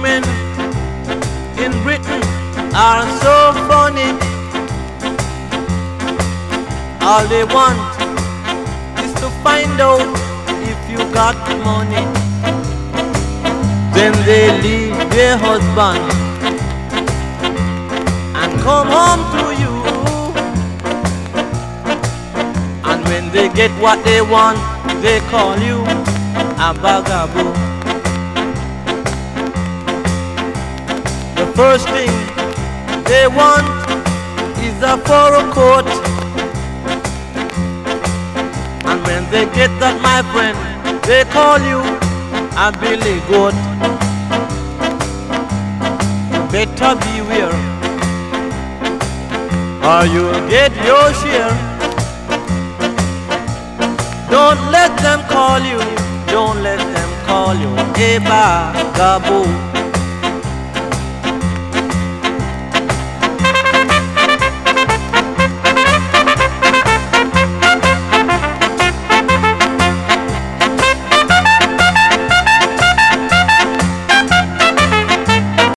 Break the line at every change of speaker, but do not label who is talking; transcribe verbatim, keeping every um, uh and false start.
women in Britain are so funny. All they want is to find out if you got money. Then they leave their husband and come home to you. And when they get what they want, they call you a vagaboo. The first thing they want is a fur coat. And when they get that, my friend, they call you a billy goat. Better beware, or you'll get your share. Don't let them call you, don't let them call you a vagaboo.